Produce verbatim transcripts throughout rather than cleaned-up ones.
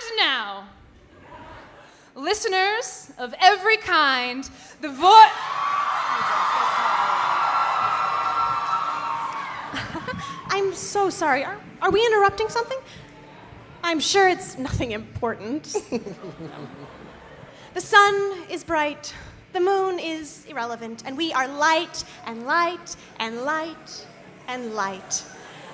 And now, listeners of every kind, the voice... I'm so sorry. Are, are we interrupting something? I'm sure it's nothing important. The sun is bright, the moon is irrelevant, and we are light and light and light and light.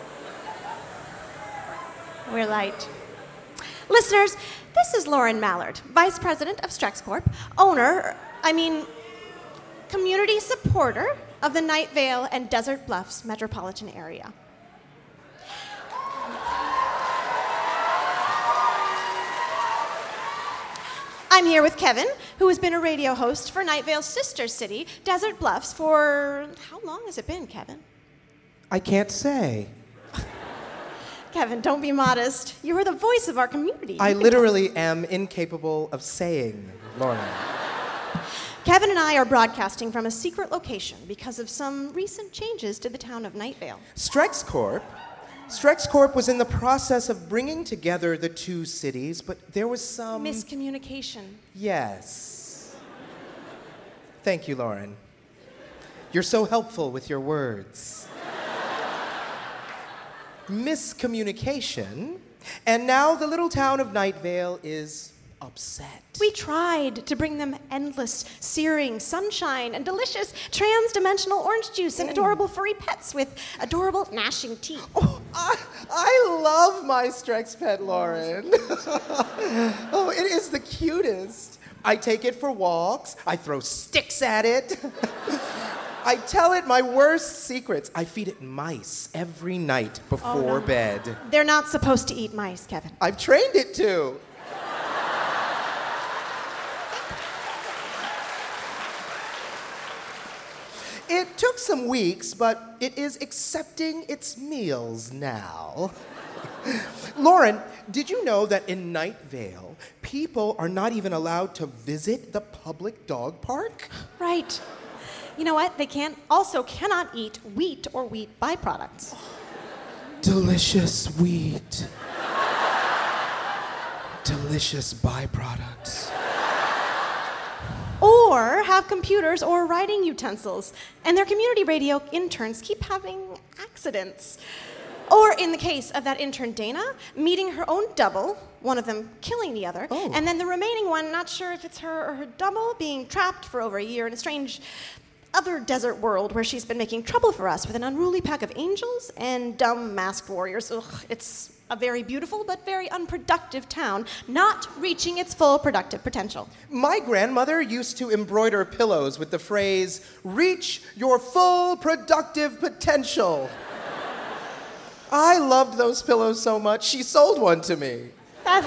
We're light. Listeners, this is Lauren Mallard, Vice President of Strex Corp, owner, I mean, community supporter of the Night Vale and Desert Bluffs metropolitan area. I'm here with Kevin, who has been a radio host for Night Vale's sister city, Desert Bluffs, for how long has it been, Kevin? I can't say. Kevin, don't be modest. You are the voice of our community. I literally am incapable of saying, Lauren. Kevin and I are broadcasting from a secret location because of some recent changes to the town of Night Vale. Strex Corp. Strex Corp was in the process of bringing together the two cities, but there was some... miscommunication. Yes. Thank you, Lauren. You're so helpful with your words. Miscommunication, and now the little town of Night Vale is upset. We tried to bring them endless, searing sunshine and delicious trans-dimensional orange juice and adorable furry pets with adorable gnashing teeth. Oh, I, I love my Strex pet, Lauren. Oh, it is the cutest. I take it for walks. I throw sticks at it. I tell it my worst secrets. I feed it mice every night before oh, no. bed. They're not supposed to eat mice, Kevin. I've trained it to. It took some weeks, but it is accepting its meals now. Lauren, did you know that in Night Vale, people are not even allowed to visit the public dog park? Right. You know what? They can't also cannot eat wheat or wheat byproducts. Delicious wheat. Delicious byproducts. Or have computers or writing utensils. And their community radio interns keep having accidents. Or in the case of that intern Dana, meeting her own double, one of them killing the other, oh. and then the remaining one, not sure if it's her or her double, being trapped for over a year in a strange other desert world where she's been making trouble for us with an unruly pack of angels and dumb masked warriors. Ugh, it's a very beautiful but very unproductive town, not reaching its full productive potential. My grandmother used to embroider pillows with the phrase, "Reach your full productive potential." I loved those pillows so much, she sold one to me. That,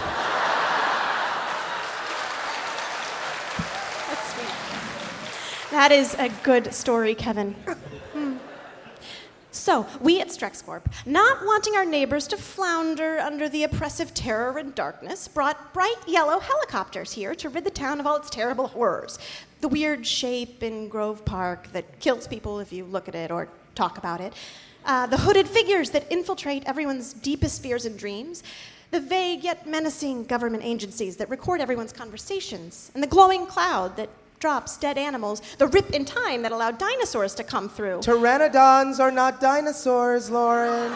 that's sweet. That is a good story, Kevin. Hmm. So, we at Strex Corp, not wanting our neighbors to flounder under the oppressive terror and darkness, brought bright yellow helicopters here to rid the town of all its terrible horrors. The weird shape in Grove Park that kills people if you look at it or talk about it. Uh, the hooded figures that infiltrate everyone's deepest fears and dreams. The vague yet menacing government agencies that record everyone's conversations. And the glowing cloud that drops dead animals. The rip in time that allowed dinosaurs to come through. Pteranodons are not dinosaurs, Lauren.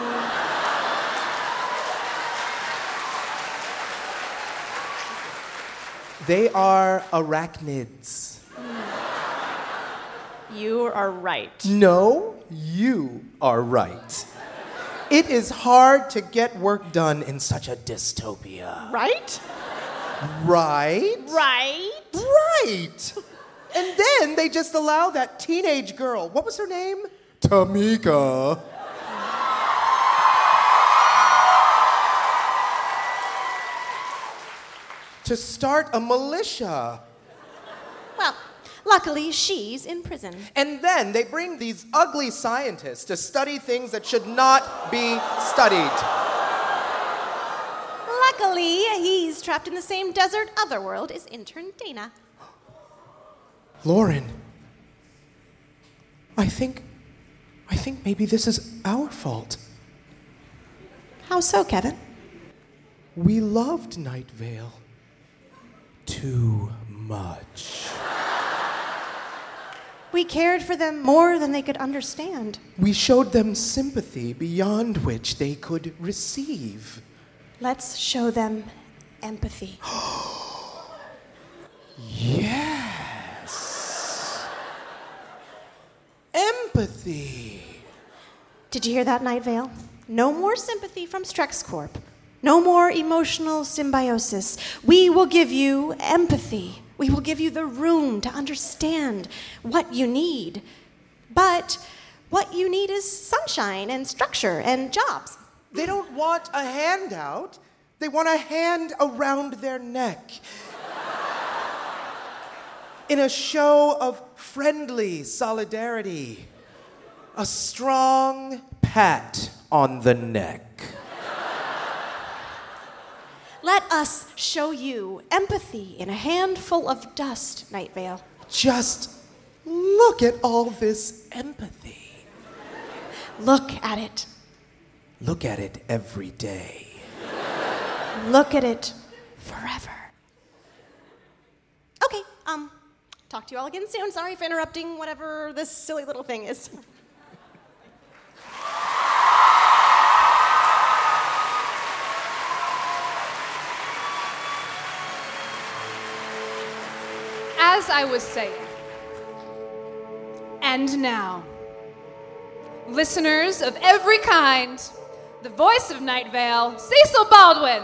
They are arachnids. You are right. No, you are right. It is hard to get work done in such a dystopia. Right? Right? Right? Right! And then they just allow that teenage girl, what was her name? Tamika. To start a militia. Well, luckily, she's in prison. And then they bring these ugly scientists to study things that should not be studied. Luckily, he's trapped in the same desert otherworld as intern Dana. Lauren, I think, I think maybe this is our fault. How so, Kevin? We loved Night Vale too much. We cared for them more than they could understand. We showed them sympathy beyond which they could receive. Let's show them empathy. Yes. Empathy. Did you hear that, Night Vale? No more sympathy from StrexCorp. No more emotional symbiosis. We will give you empathy. We will give you the room to understand what you need. But what you need is sunshine and structure and jobs. They don't want a handout. They want a hand around their neck. In a show of friendly solidarity. A strong pat on the neck. Let us show you empathy in a handful of dust, Night Vale. Just look at all this empathy. Look at it. Look at it every day. Look at it forever. Okay, um, talk to you all again soon. Sorry for interrupting whatever this silly little thing is. As I was saying, and now, listeners of every kind, the voice of Night Vale, Cecil Baldwin.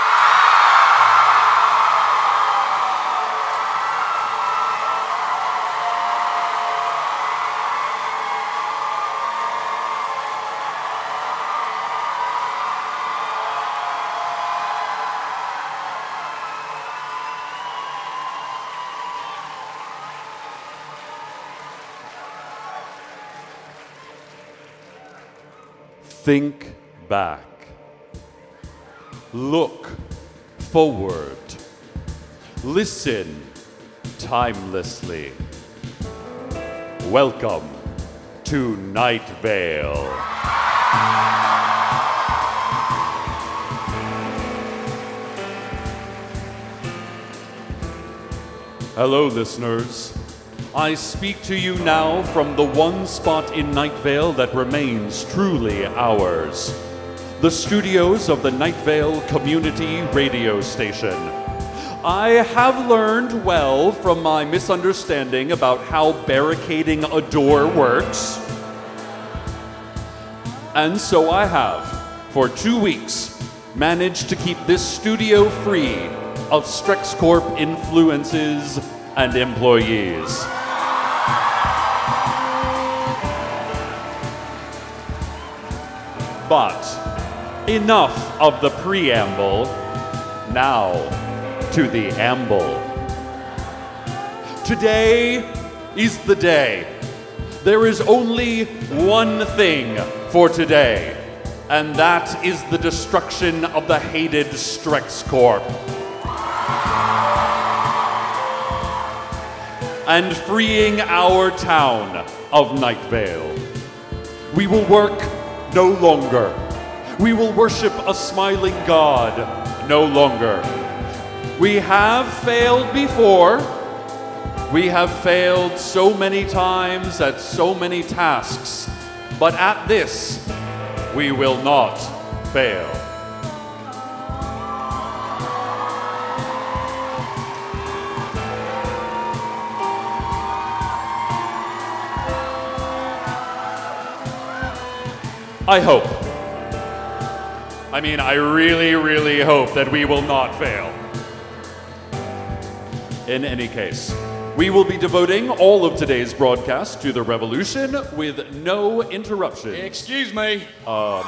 Think back. Look forward. Listen timelessly. Welcome to Night Vale. Hello, listeners. I speak to you now from the one spot in Night Vale that remains truly ours. The studios of the Night Vale Community Radio Station. I have learned well from my misunderstanding about how barricading a door works. And so I have, for two weeks, managed to keep this studio free of StrexCorp influences and employees. But enough of the preamble. Now to the amble. Today is the day. There is only one thing for today, and that is the destruction of the hated StrexCorp. And freeing our town of Night Vale. We will work no longer. We will worship a smiling God no longer. We have failed before. We have failed so many times at so many tasks, but at this, we will not fail. I hope. I mean, I really, really hope that we will not fail. In any case, we will be devoting all of today's broadcast to the revolution with no interruption. Excuse me. Um,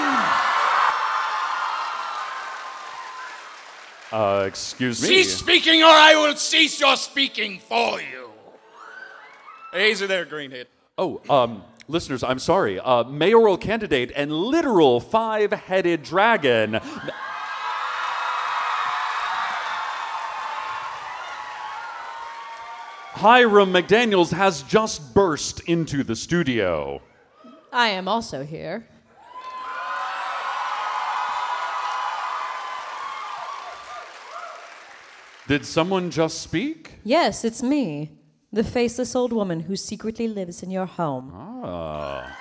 uh, excuse me. Cease speaking or I will cease your speaking for you. Hey, easy there, Greenhead. Oh, um, listeners, I'm sorry. Uh, mayoral candidate and literal five-headed dragon. Hiram McDaniels has just burst into the studio. I am also here. Did someone just speak? Yes, it's me, the faceless old woman who secretly lives in your home. Ah.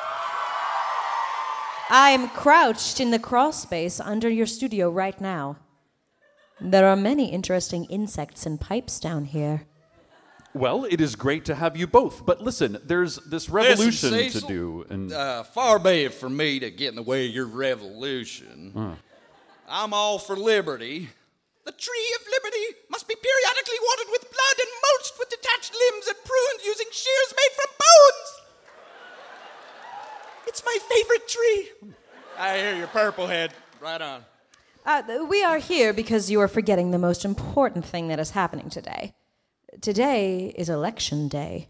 I'm crouched in the crawl space under your studio right now. There are many interesting insects and pipes down here. Well, it is great to have you both, but listen, there's this revolution Listen, Cecil, to do, and uh, far be it from me to get in the way of your revolution. Uh. I'm all for liberty. The tree of liberty must be periodically watered with blood and mulched with detached limbs and pruned using shears made from bones. It's my favorite tree. I hear your purple head. Right on. Uh, we are here because you are forgetting the most important thing that is happening today. Today is election day.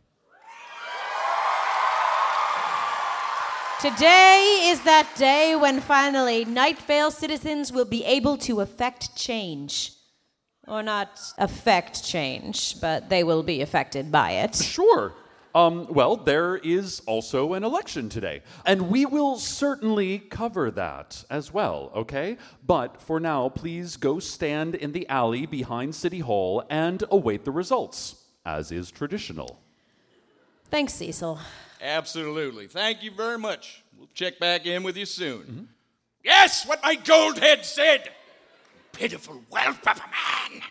Today is that day when finally Night Vale citizens will be able to affect change. Or not affect change, but they will be affected by it. sure. Um, well, there is also an election today, and we will certainly cover that as well, okay? But for now, please go stand in the alley behind City Hall and await the results, as is traditional. Thanks, Cecil. Absolutely. Thank you very much. We'll check back in with you soon. Mm-hmm. Yes, what my gold head said. Pitiful whelp of a man.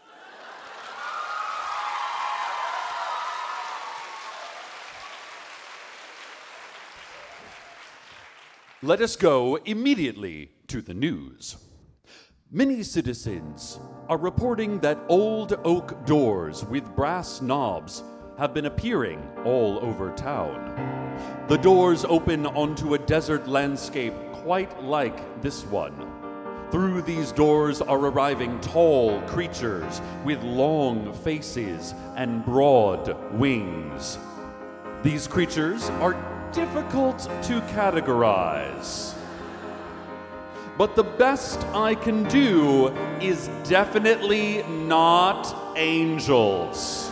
Let us go immediately to the news. Many citizens are reporting that old oak doors with brass knobs have been appearing all over town. The doors open onto a desert landscape quite like this one. Through these doors are arriving tall creatures with long faces and broad wings. These creatures are difficult to categorize. But the best I can do is definitely not angels.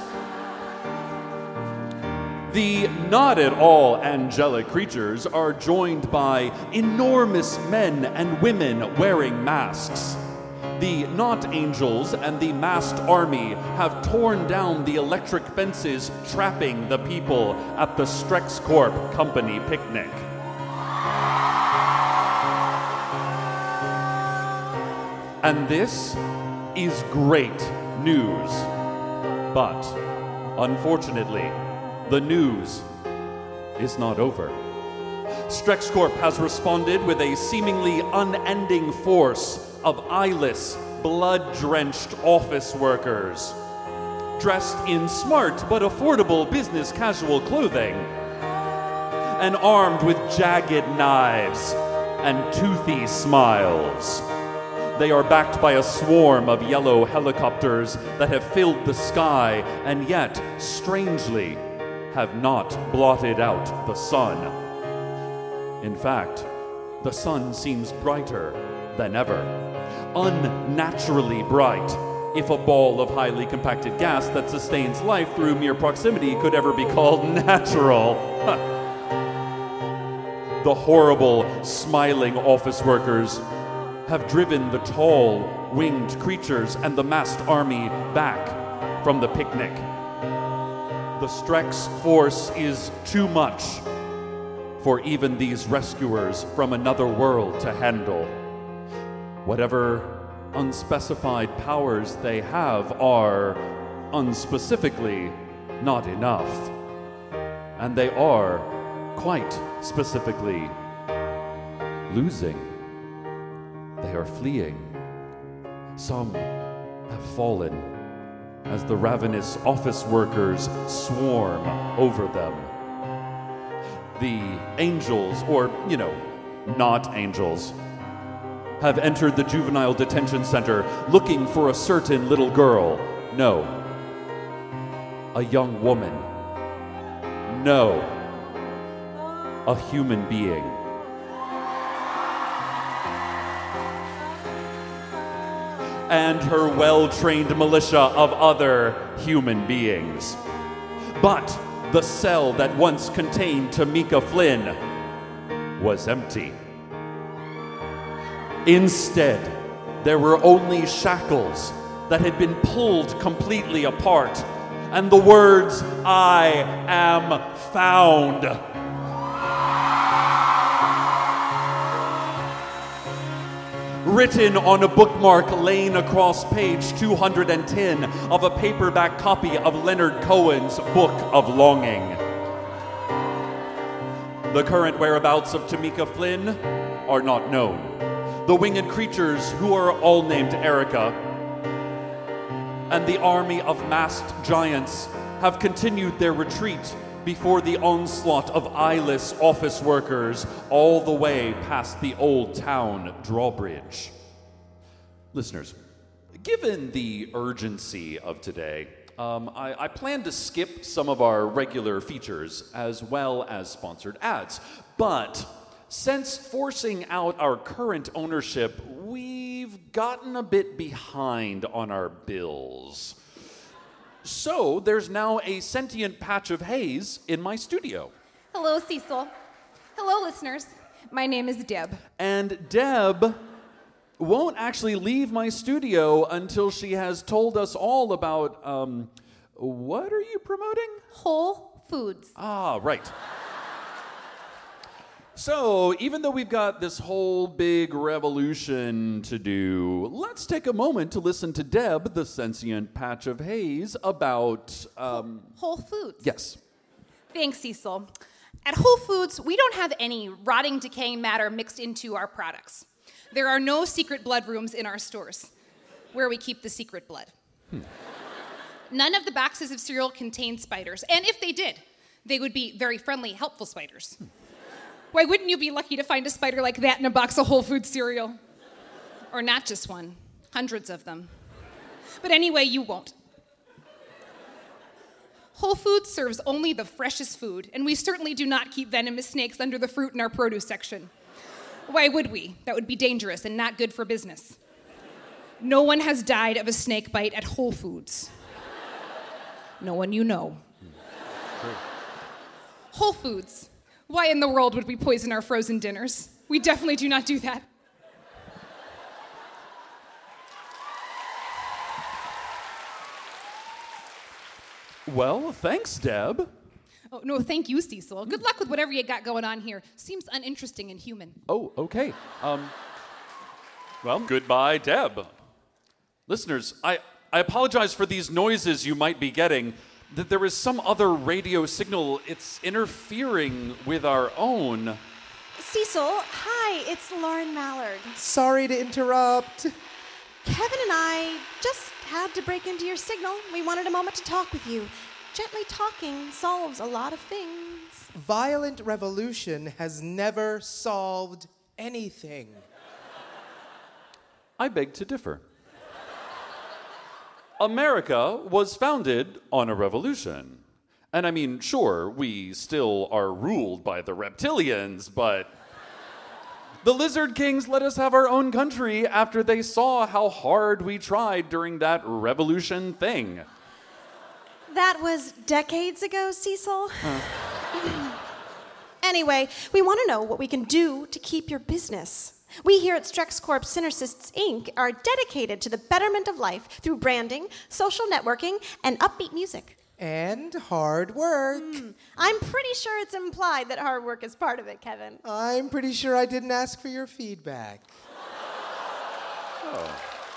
The not at all angelic creatures are joined by enormous men and women wearing masks. The not angels and the masked army have torn down the electric fences trapping the people at the StrexCorp company picnic. And this is great news. But, unfortunately, the news is not over. StrexCorp has responded with a seemingly unending force of eyeless, blood-drenched office workers, dressed in smart but affordable business casual clothing, and armed with jagged knives and toothy smiles. They are backed by a swarm of yellow helicopters that have filled the sky and yet, strangely, have not blotted out the sun. In fact, the sun seems brighter than ever. Unnaturally bright, if a ball of highly compacted gas that sustains life through mere proximity could ever be called natural. The horrible, smiling office workers have driven the tall, winged creatures and the masked army back from the picnic. The Strex force is too much for even these rescuers from another world to handle. Whatever unspecified powers they have are, unspecifically, not enough. And they are, quite specifically, losing. They are fleeing. Some have fallen as the ravenous office workers swarm over them. The angels, or, you know, not angels, have entered the juvenile detention center looking for a certain little girl. No. A young woman. No. A human being. And her well-trained militia of other human beings. But the cell that once contained Tamika Flynn was empty. Instead, there were only shackles that had been pulled completely apart, and the words, "I am found." Written on a bookmark laying across page two hundred ten of a paperback copy of Leonard Cohen's Book of Longing. The current whereabouts of Tamika Flynn are not known. The winged creatures, who are all named Erica, and the army of masked giants have continued their retreat before the onslaught of eyeless office workers all the way past the old town drawbridge. Listeners, given the urgency of today, um, I, I plan to skip some of our regular features as well as sponsored ads. But since forcing out our current ownership, we've gotten a bit behind on our bills. So there's now a sentient patch of haze in my studio. Hello, Cecil. Hello, listeners. My name is Deb. And Deb won't actually leave my studio until she has told us all about, um, what are you promoting? Whole Foods. Ah, right. So, even though we've got this whole big revolution to do, let's take a moment to listen to Deb, the sentient patch of haze, about, um... Whole Foods. Yes. Thanks, Cecil. At Whole Foods, we don't have any rotting, decaying matter mixed into our products. There are no secret blood rooms in our stores, where we keep the secret blood. Hmm. None of the boxes of cereal contain spiders, and if they did, they would be very friendly, helpful spiders. Hmm. Why wouldn't you be lucky to find a spider like that in a box of Whole Foods cereal? Or not just one, hundreds of them. But anyway, you won't. Whole Foods serves only the freshest food, and we certainly do not keep venomous snakes under the fruit in our produce section. Why would we? That would be dangerous and not good for business. No one has died of a snake bite at Whole Foods. No one you know. Whole Foods. Why in the world would we poison our frozen dinners? We definitely do not do that. Well, thanks, Deb. Oh, no, thank you, Cecil. Good luck with whatever you got going on here. Seems uninteresting and human. Oh, okay. Um, well, goodbye, Deb. Listeners, I, I apologize for these noises you might be getting. That there is some other radio signal. It's interfering with our own. Cecil, hi, it's Lauren Mallard. Sorry to interrupt. Kevin and I just had to break into your signal. We wanted a moment to talk with you. Gently talking solves a lot of things. Violent revolution has never solved anything. I beg to differ. America was founded on a revolution. And I mean, sure, we still are ruled by the reptilians, but the Lizard Kings let us have our own country after they saw how hard we tried during that revolution thing. That was decades ago, Cecil. Uh. Anyway, we want to know what we can do to keep your business. We here at StrexCorp Synercists, Incorporated are dedicated to the betterment of life through branding, social networking, and upbeat music. And hard work. Mm, I'm pretty sure it's implied that hard work is part of it, Kevin. I'm pretty sure I didn't ask for your feedback. Oh.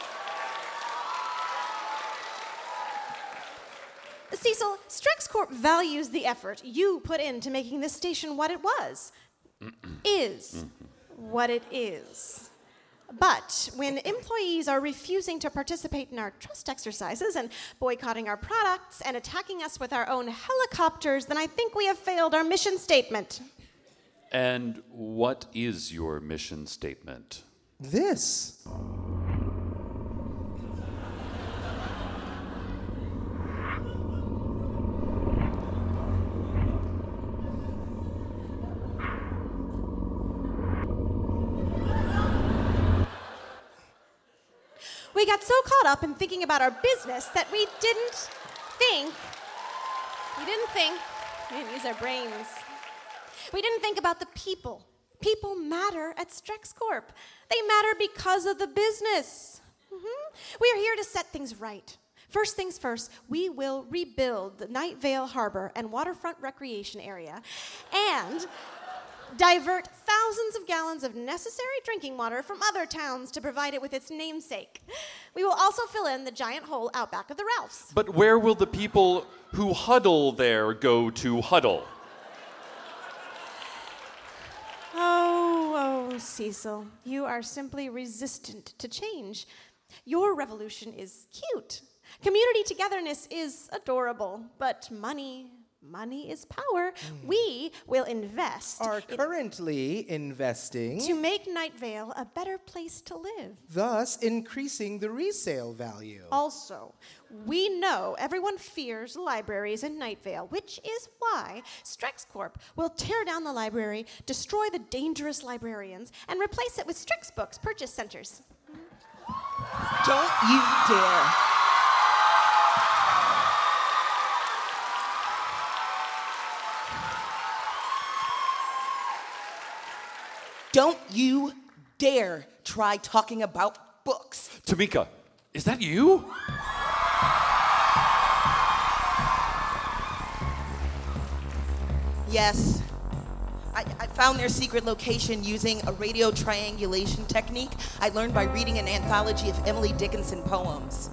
Cecil, StrexCorp values the effort you put into making this station what it was. is what it is. But when employees are refusing to participate in our trust exercises and boycotting our products and attacking us with our own helicopters, then I think we have failed our mission statement. And what is your mission statement? This. We got so caught up in thinking about our business that we didn't think, we didn't think, we didn't use our brains. We didn't think about the people. People matter at StrexCorp. They matter because of the business. Mm-hmm. We are here to set things right. First things first, we will rebuild the Night Vale Harbor and waterfront recreation area and divert thousands of gallons of necessary drinking water from other towns to provide it with its namesake. We will also fill in the giant hole out back of the Ralphs. But where will the people who huddle there go to huddle? Oh, oh, Cecil, you are simply resistant to change. Your revolution is cute. Community togetherness is adorable, but money, money is power. Mm. We will invest. Are in currently investing. To make Night Vale a better place to live. Thus increasing the resale value. Also, we know everyone fears libraries in Night Vale, which is why Strex Corp will tear down the library, destroy the dangerous librarians, and replace it with Strix Books purchase centers. Don't you dare. Don't you dare try talking about books. Tamika, is that you? Yes. I, I found their secret location using a radio triangulation technique I learned by reading an anthology of Emily Dickinson poems.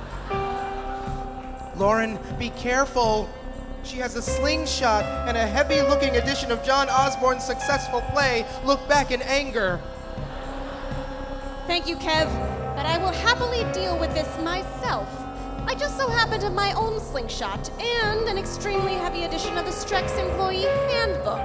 Lauren, be careful. She has a slingshot and a heavy-looking edition of John Osborne's successful play, Look Back in Anger. Thank you, Kev, but I will happily deal with this myself. I just so happen to have my own slingshot and an extremely heavy edition of the Strex Employee Handbook.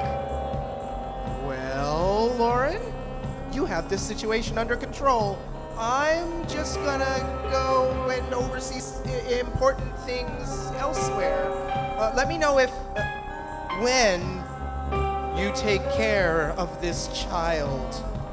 Well, Lauren, you have this situation under control. I'm just gonna go and oversee I- important things elsewhere. Uh, let me know if, uh, when you take care of this child.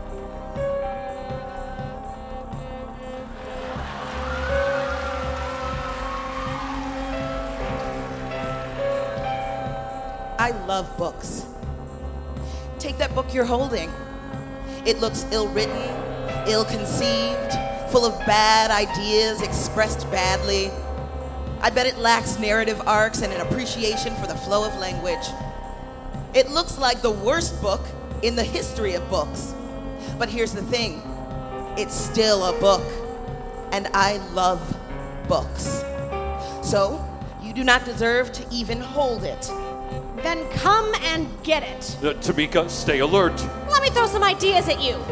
I love books. Take that book you're holding. It looks ill-written, ill-conceived, full of bad ideas expressed badly. I bet it lacks narrative arcs and an appreciation for the flow of language. It looks like the worst book in the history of books. But here's the thing, it's still a book, and I love books. So, you do not deserve to even hold it. Then come and get it. Uh, Tamika, stay alert. Let me throw some ideas at you.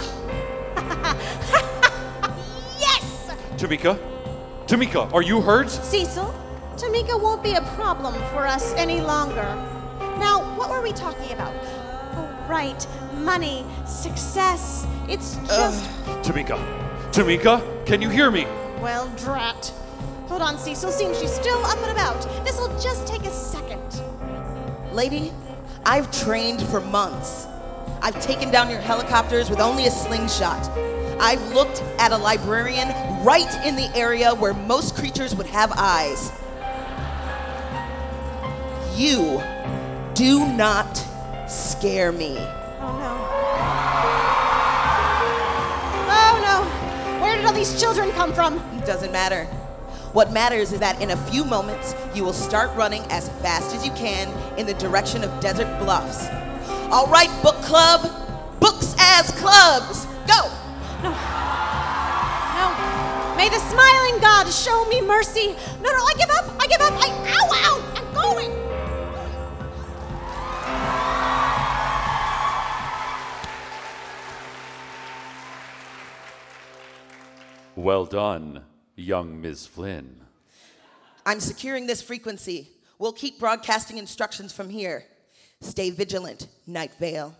Yes! Tamika? Tamika, are you hurt? Cecil, Tamika won't be a problem for us any longer. Now, what were we talking about? Oh, right, money, success. It's just... Tamika, Tamika, can you hear me? Well, drat. Hold on, Cecil. Seems she's still up and about. This'll just take a second. Lady, I've trained for months. I've taken down your helicopters with only a slingshot. I've looked at a librarian right in the area where most creatures would have eyes. You do not scare me. Oh, no. Oh, no. Where did all these children come from? It doesn't matter. What matters is that in a few moments, you will start running as fast as you can in the direction of Desert Bluffs. All right, book club, books as clubs, go! No. No. May the smiling God show me mercy. No, no, I give up. I give up. I, ow, ow, I'm going. Well done, young Miz Flynn. I'm securing this frequency. We'll keep broadcasting instructions from here. Stay vigilant, Night Vale.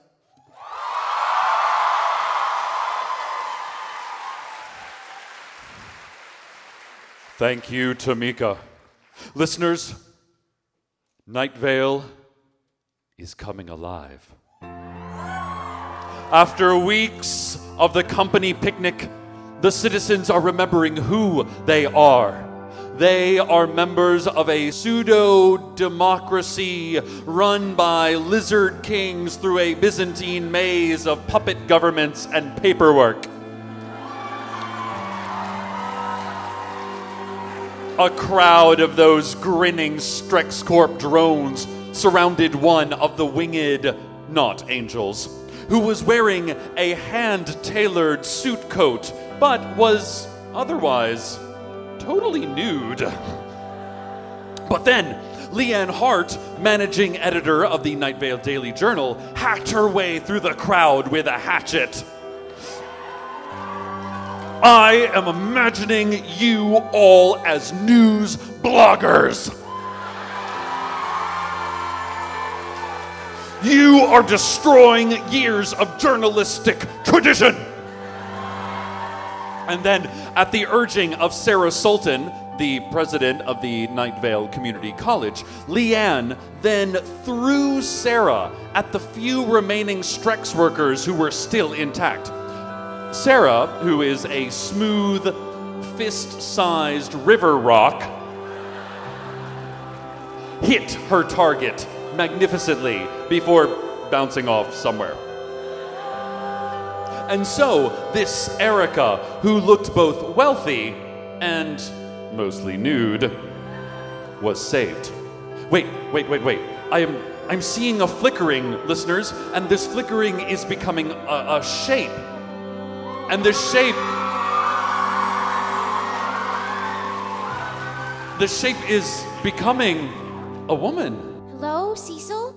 Thank you, Tamika. Listeners, Night Vale is coming alive. After weeks of the company picnic, the citizens are remembering who they are. They are members of a pseudo-democracy run by lizard kings through a Byzantine maze of puppet governments and paperwork. a crowd of those grinning Strexcorp drones surrounded one of the winged, not angels, who was wearing a hand-tailored suit coat, but was otherwise totally nude. But then, Leanne Hart, managing editor of the Night Vale Daily Journal, hacked her way through the crowd with a hatchet. I am imagining you all as news bloggers. You are destroying years of journalistic tradition. And then, at the urging of Sarah Sultan, the president of the Night Vale Community College, Leanne then threw Sarah at the few remaining Strex workers who were still intact. Sarah, who is a smooth, fist-sized river rock, hit her target magnificently before bouncing off somewhere. And so, this Erica, who looked both wealthy and mostly nude, was saved. Wait, wait, wait, wait. I am I'm seeing a flickering, listeners, and this flickering is becoming a, a shape. And this shape the shape is becoming a woman. Hello, Cecil?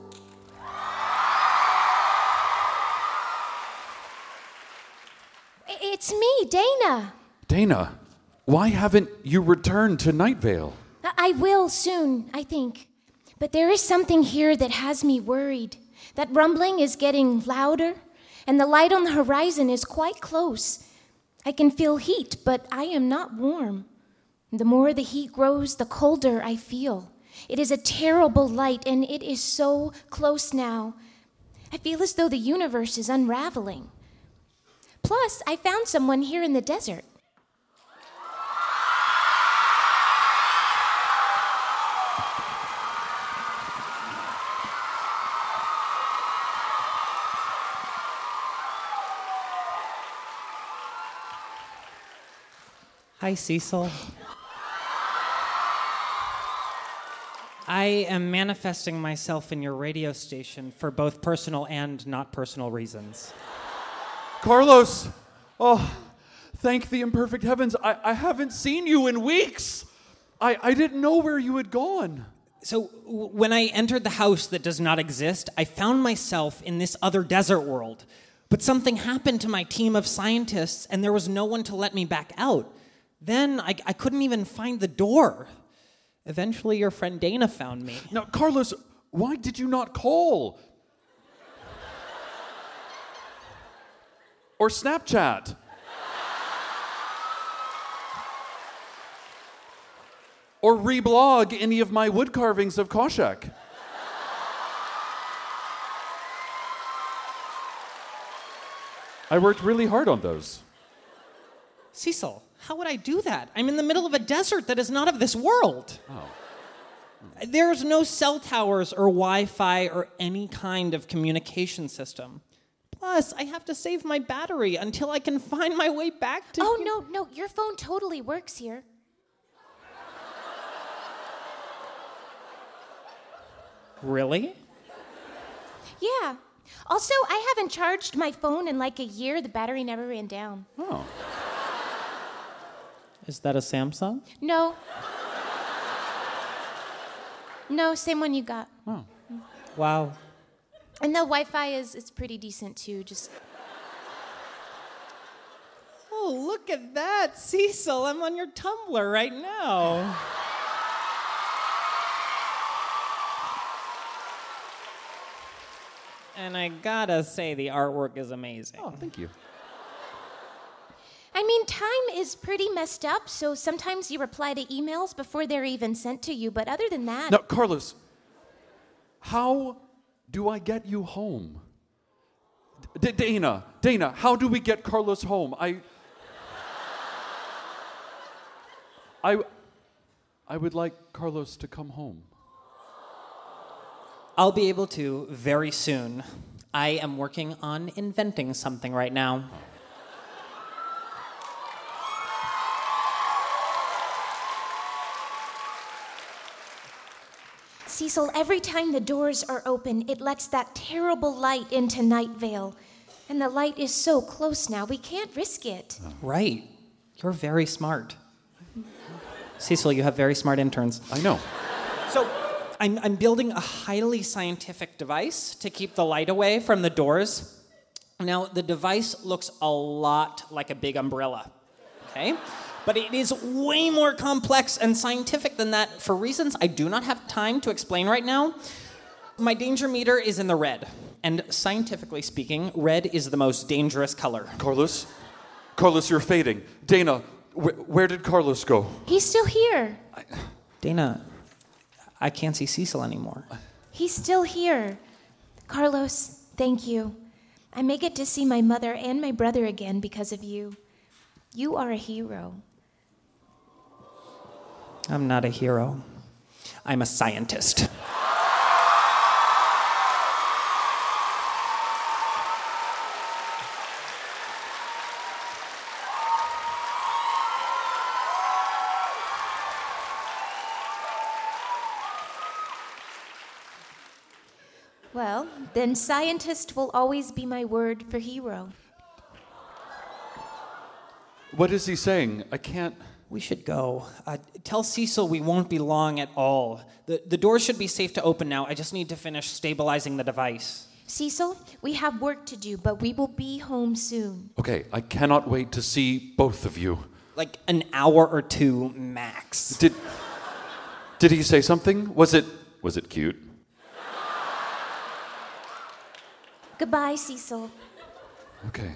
I- It's me, Dana. Dana, why haven't you returned to Night Vale? I-, I will soon, I think. But there is something here that has me worried. That rumbling is getting louder, and the light on the horizon is quite close. I can feel heat, but I am not warm. The more the heat grows, the colder I feel. It is a terrible light, and it is so close now. I feel as though the universe is unraveling. Plus, I found someone here in the desert. Hi, Cecil. I am manifesting myself in your radio station for both personal and not personal reasons. Carlos! Oh, thank the imperfect heavens. I, I haven't seen you in weeks. I, I didn't know where you had gone. So, w- when I entered the house that does not exist, I found myself in this other desert world. But something happened to my team of scientists, and there was no one to let me back out. Then I, I couldn't even find the door. Eventually, your friend Dana found me. Now, Carlos, why did you not call? Or Snapchat? Or reblog any of my wood carvings of Koshak? I worked really hard on those. Cecil, how would I do that? I'm in the middle of a desert that is not of this world. Oh. There's no cell towers or Wi-Fi or any kind of communication system. Plus, I have to save my battery until I can find my way back to... Oh, no, no, your phone totally works here. Really? Yeah. Also, I haven't charged my phone in like a year. The battery never ran down. Oh. Is that a Samsung? No. No, same one you got. Oh. Wow. And the Wi-Fi is, is pretty decent too, just... Oh, look at that, Cecil. I'm on your Tumblr right now. And I gotta say, the artwork is amazing. Oh, thank you. I mean, time is pretty messed up, so sometimes you reply to emails before they're even sent to you, but other than that... Now, Carlos, how do I get you home? D- Dana, Dana, how do we get Carlos home? I... I... I would like Carlos to come home. I'll be able to very soon. I am working on inventing something right now. Cecil, every time the doors are open, it lets that terrible light into Night Vale. And the light is so close now, we can't risk it. Right. You're very smart. Cecil, you have very smart interns. I know. So, I'm, I'm building a highly scientific device to keep the light away from the doors. Now, the device looks a lot like a big umbrella, okay? But it is way more complex and scientific than that for reasons I do not have time to explain right now. My danger meter is in the red, and scientifically speaking, red is the most dangerous color. Carlos? Carlos, you're fading. Dana, wh- where did Carlos go? He's still here. I, Dana, I can't see Cecil anymore. He's still here. Carlos, thank you. I may get to see my mother and my brother again because of you. You are a hero. I'm not a hero. I'm a scientist. Well, then scientist will always be my word for hero. What is he saying? I can't... We should go. Uh, tell Cecil we won't be long at all. The, the door should be safe to open now. I just need to finish stabilizing the device. Cecil, we have work to do, but we will be home soon. Okay, I cannot wait to see both of you. Like an hour or two max. Did... Did he say something? Was it... Was it cute? Goodbye, Cecil. Okay.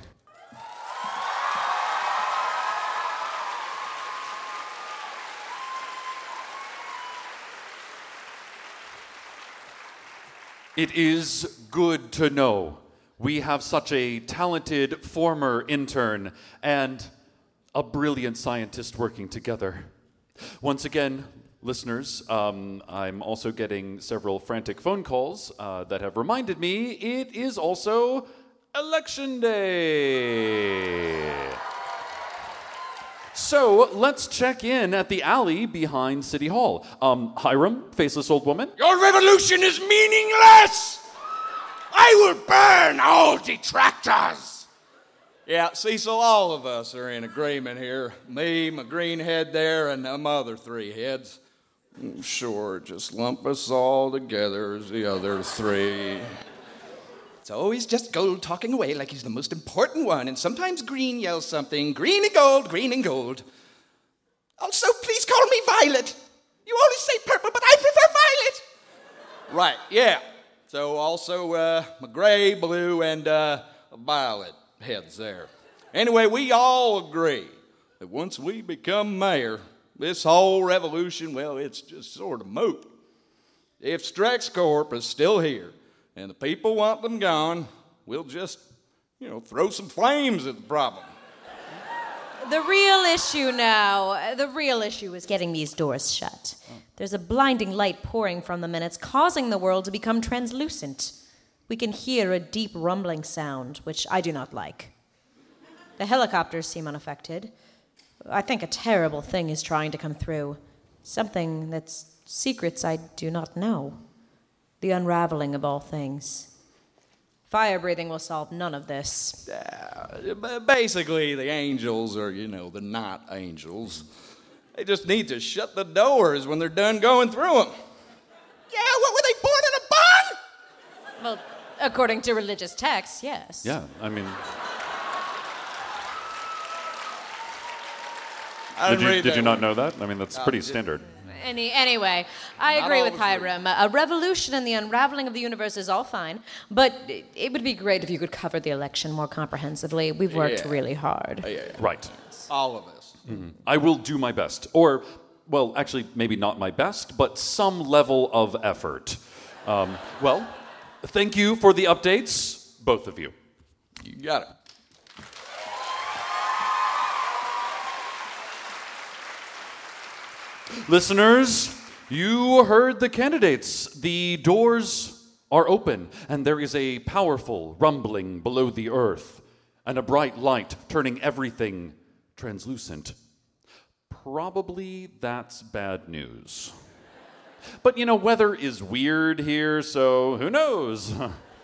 It is good to know we have such a talented former intern and a brilliant scientist working together. Once again, listeners, um, I'm also getting several frantic phone calls uh, that have reminded me it is also Election Day. So let's check in at the alley behind City Hall. Um, Hiram, faceless old woman. Your revolution is meaningless! I will burn all detractors! Yeah, Cecil, all of us are in agreement here. Me, my green head there, and them other three heads. Sure, just lump us all together as the other three. It's always just Gold talking away like he's the most important one, and sometimes Green yells something, green and gold, green and gold. Also, please call me Violet. You always say purple, but I prefer violet. Right, yeah. So also uh, my gray, blue, and uh, violet heads there. Anyway, we all agree that once we become mayor, this whole revolution, well, it's just sort of moot. If Strex Corp is still here, and the people want them gone, we'll just, you know, throw some flames at the problem. The real issue now, the real issue is getting these doors shut. There's a blinding light pouring from them, and it's causing the world to become translucent. We can hear a deep rumbling sound, which I do not like. The helicopters seem unaffected. I think a terrible thing is trying to come through. Something that's secrets I do not know. The unraveling of all things. Fire breathing will solve none of this. Uh, basically, the angels are, you know, the not angels. They just need to shut the doors when they're done going through them. Yeah, what, were they born in a barn? Well, according to religious texts, yes. Yeah, I mean... I Did didn't you, read did that you not one. know that? I mean, that's pretty standard. Any, anyway, I Not agree all with the truth. Hiram. A revolution and the unraveling of the universe is all fine, but it, it would be great if you could cover the election more comprehensively. We've worked Yeah. really hard. Yeah, yeah, yeah. Right. All of us. Mm-hmm. I will do my best. Or, well, actually, maybe not my best, but some level of effort. Um, well, thank you for the updates, both of you. You got it. Listeners, you heard the candidates. The doors are open, and there is a powerful rumbling below the earth, and a bright light turning everything translucent. Probably that's bad news. But, you know, weather is weird here, so who knows?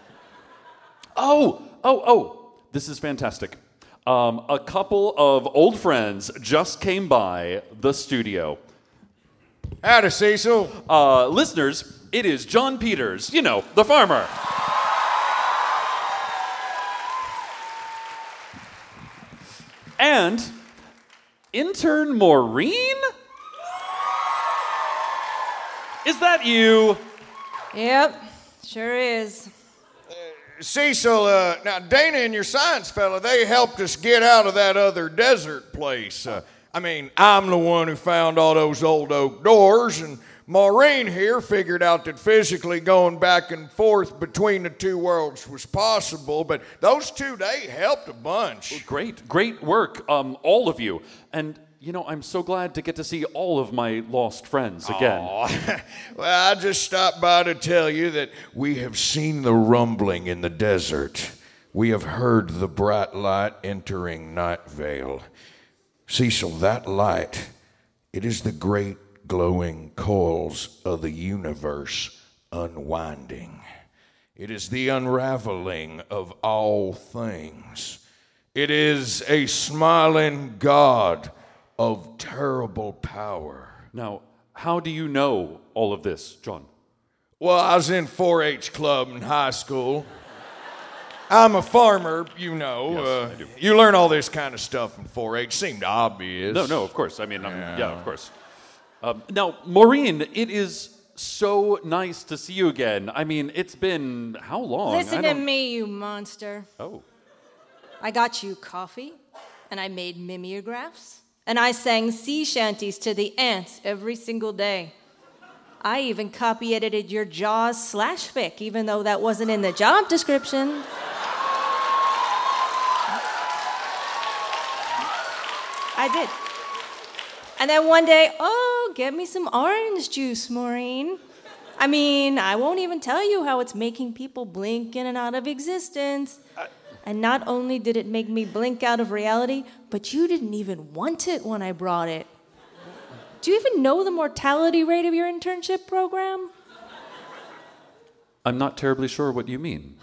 oh, oh, oh, this is fantastic. Um, a couple of old friends just came by the studio. Howdy, Cecil. Uh, listeners, it is John Peters, you know, the farmer. And intern Maureen? Is that you? Yep, sure is. Cecil, uh, now Dana and your science fella, they helped us get out of that other desert place. Uh, I mean, I'm the one who found all those old oak doors, and Maureen here figured out that physically going back and forth between the two worlds was possible, but those two, they helped a bunch. Well, great, great work, um, all of you. And, you know, I'm so glad to get to see all of my lost friends again. Aw. Well, I just stopped by to tell you that we have seen the rumbling in the desert. We have heard the bright light entering Night Vale. Cecil, that light, it is the great glowing coils of the universe unwinding. It is the unraveling of all things. It is a smiling God of terrible power. Now, how do you know all of this, John? Well, I was in four H club in high school. I'm a farmer, you know. Yes, uh, I do. You learn all this kind of stuff in four H. Seemed obvious. No, no, of course. I mean, um, Yeah. yeah, of course. Um, now, Maureen, it is so nice to see you again. I mean, it's been how long? Listen I to don't- me, you monster. Oh. I got you coffee, and I made mimeographs, and I sang sea shanties to the ants every single day. I even copy edited your Jaws slash fic, even though that wasn't in the job description. I did. And then one day, oh, get me some orange juice, Maureen. I mean, I won't even tell you how it's making people blink in and out of existence. I... And not only did it make me blink out of reality, but you didn't even want it when I brought it. Do you even know the mortality rate of your internship program? I'm not terribly sure what you mean.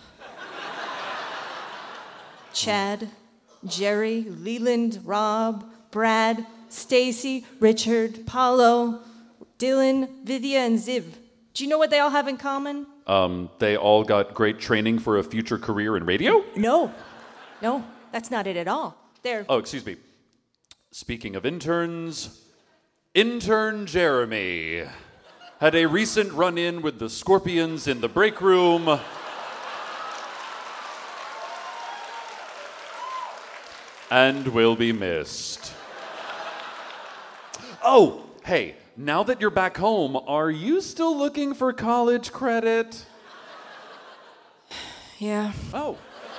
Chad, Jerry, Leland, Rob, Brad, Stacy, Richard, Paulo, Dylan, Vidya, and Ziv. Do you know what they all have in common? Um, they all got great training for a future career in radio? No. No, that's not it at all. They're... Oh, excuse me. Speaking of interns, intern Jeremy had a recent run-in with the Scorpions in the break room. And will be missed. Oh, hey, now that you're back home, are you still looking for college credit? Yeah. Oh.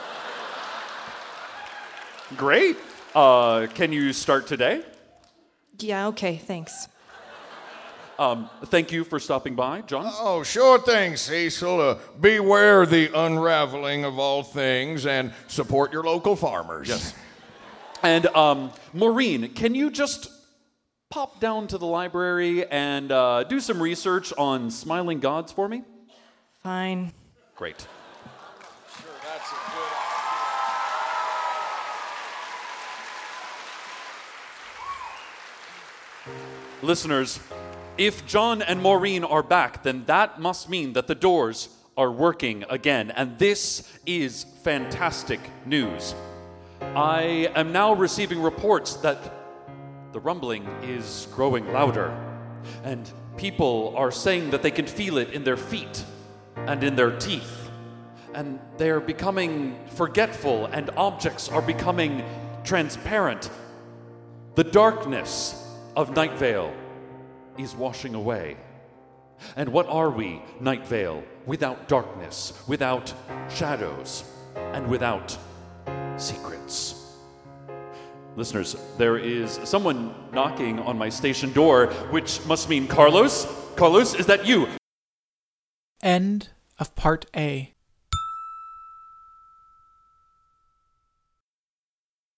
Great. Uh, can you start today? Yeah, okay, thanks. Um, thank you for stopping by, John. Oh, sure thing, Cecil. Uh, beware the unraveling of all things and support your local farmers. Yes. And um, Maureen, can you just pop down to the library and uh, do some research on smiling gods for me? Fine. Great. Sure, that's a good idea. Listeners, if John and Maureen are back, then that must mean that the doors are working again. And this is fantastic news. I am now receiving reports that the rumbling is growing louder, and people are saying that they can feel it in their feet and in their teeth, and they're becoming forgetful, and objects are becoming transparent. The darkness of Night Vale is washing away. And what are we, Night Vale, without darkness, without shadows, and without secrets? Listeners, there is someone knocking on my station door, which must mean Carlos. Carlos, is that you? End of part A.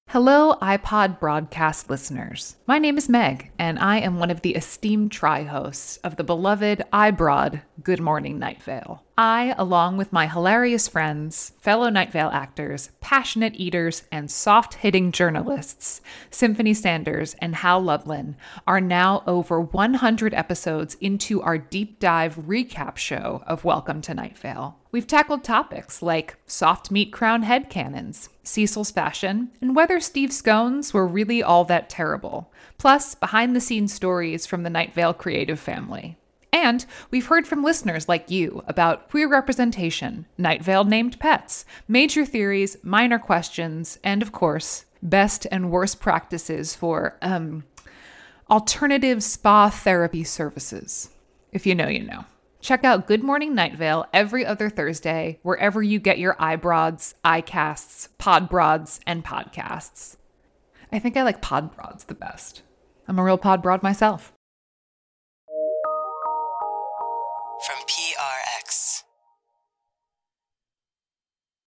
Hello, iPod broadcast listeners. My name is Meg, and I am one of the esteemed tri-hosts of the beloved iBroad Good Morning Night Vale. I, along with my hilarious friends, fellow Night Vale actors, passionate eaters, and soft-hitting journalists, Symphony Sanders and Hal Lublin, are now over one hundred episodes into our deep dive recap show of Welcome to Night Vale. We've tackled topics like soft meat crown headcanons, Cecil's fashion, and whether Steve scones were really all that terrible, plus behind-the-scenes stories from the Night Vale creative family. And we've heard from listeners like you about queer representation, Night Vale named pets, major theories, minor questions, and of course, best and worst practices for, um, alternative spa therapy services. If you know, you know. Check out Good Morning Night Vale every other Thursday, wherever you get your iBroads, iCasts, Podbroads, and podcasts. I think I like Podbroads the best. I'm a real Podbroad myself. From P R X.